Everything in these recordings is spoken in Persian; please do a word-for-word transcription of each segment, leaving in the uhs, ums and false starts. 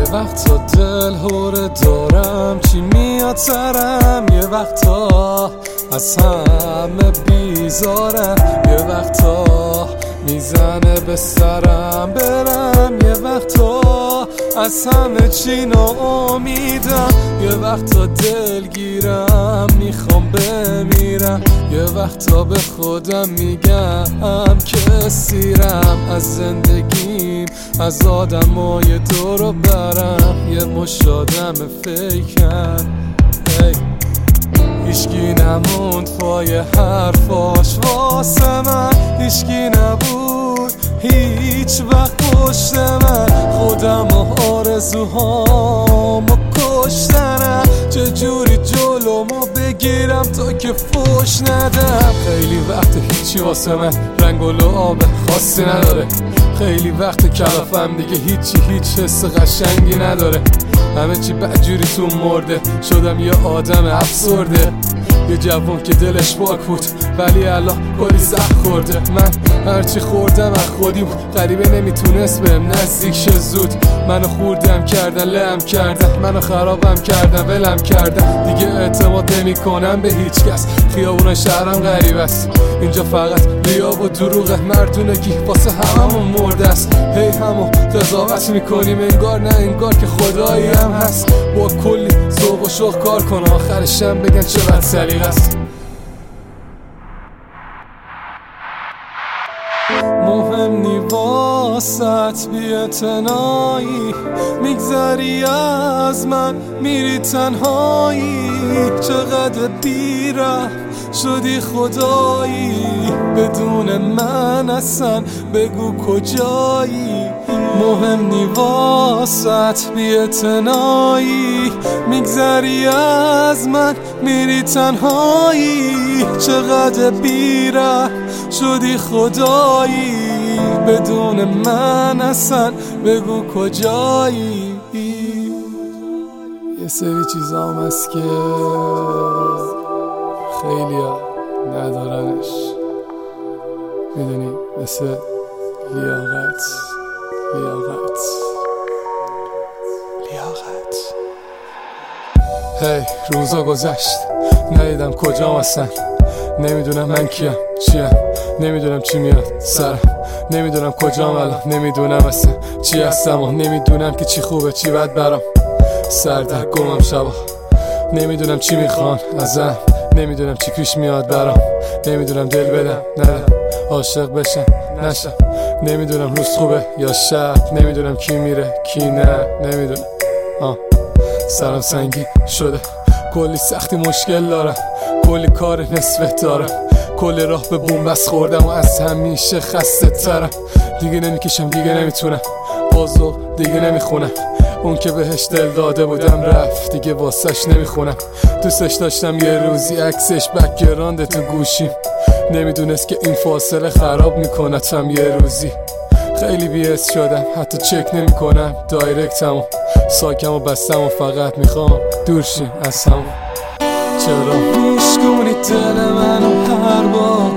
یه وقتا دل هوره دارم چی میاد سرم، یه وقتا از همه بیزارم، یه وقتا میزنه به سرم برم، یه وقتا از همه چی ناامیدم، یه وقتا دلگیرم میخوام بمیرم، یه وقتا به خودم میگم که سیرم از زندگیم، از آدمای دور و برم، یه مش آدم فیکم. هیچکی نموند پای حرفاش واسه من، هیچکی نبود هیچ وقت پشت من، خودم و آرزوهامو کشتنم، چجوری جلومو بگیرم تا که فوش ندم. خیلی وقت هیچی واسه من رنگ و لعاب خاصی نداره، خیلی وقت کلافم دیگه هیچی هیچ حس قشنگی نداره، همه چی بدجوری تو مرده، شدم یه آدم افسرده، یه جوان که دلش پاک بود ولی الان کلی زخم خورده. من هرچی خوردم از خودیم، غریبه نمیتونست بهم نزدیک شه زود، منو خوردم کردن لم کردن، منو خرابم کردن ولم کردن، دیگه اعتماد نمی کنم به هیچ کس، خیابون شهرم غریب است، اینجا فقط ریا و دروغ مردونگی واسه هممون مرده است، هی همو قضاوت میکنیم انگار نه انگار که خدایی هم هست، با کلی ذوق و شوق کار کن آخرشم بگن چقدر سلیقه است. مهم نی واسط بی‌اعتنایی، میگذری از من میری تنهایی، چقدر بی‌رحم شدی خدایی، بدون من اصلا بگو کجایی. مهم نی واسط بی‌اعتنایی، میگذری از من میری تنهایی، چقدر بی‌رحم شدی خدایی، بدون من اصلا بگو کجایی. یه سری چیزا هم هست که خیلی ها ندارنش، میدونی، مثل لیاقت لیاقت لیاقت. هی hey, روزا گذشت ندیدم کجام هستن، نمیدونم من کیم چیم، نمیدونم چی میاد سرم، نمیدونم کجام الان، نمیدونم اصلا چی هستم و نمیدونم که چی خوبه چی بد برام، سردر گمم شبا، نمیدونم چی میخوان ازم، نمیدونم چی پیش میاد برام، نمیدونم دل بدم ندم، عاشق بشم نشم، نمیدونم روز خوبه یا شب، نمیدونم کی میره کی نه، نمیدونم آه. سرم سنگی شده، کلی سختی مشکل دارم، کلی کار نصفه دارم، کل راه به بومبست خوردم و از همیشه خسته ترم، دیگه نمیکشم دیگه نمیتونم، بازو دیگه نمیخونم، اون که بهش دل داده بودم رفت دیگه واسش نمیخونم، دوستش داشتم یه روزی عکسش بکگراند تو گوشیم، نمیدونست که این فاصله خراب میکنتم یه روزی، خیلی بی‌حس شدم حتی چک نمی کنم دایرکتمو، ساکم و بستم و فقط میخوام دور شیم از هم. چرا میشکونی دل منو هر بار،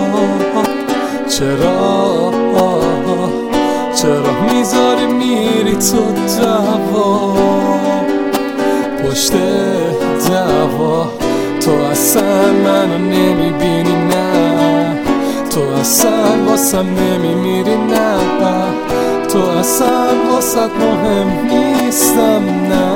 چرا چرا میذاری میری تو دوا، پشت دوا تو اصلا منو نمیبینی نه، تو اصلا واسم نمیمیری نه، تو اصلا واسط مهم نیستم نه.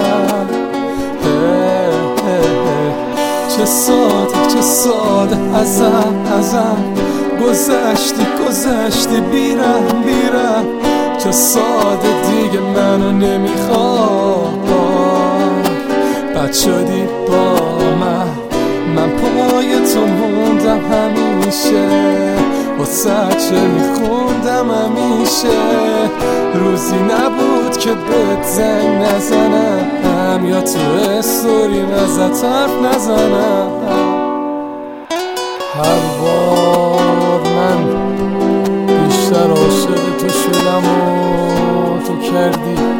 چه ساده چه ساده ازم ازم گذشتی گذشتی بیرم بیرم، چه ساده دیگه منو نمیخوام، بد شدی با من، من پای تو موندم همیشه، واسه چه میخوندم همیشه، روزی نبود که بهت زنگ نزنم یا تو استوریم ازت حرف نزنم. هر بار من بیشتر عاشق تو شدم و تو کردی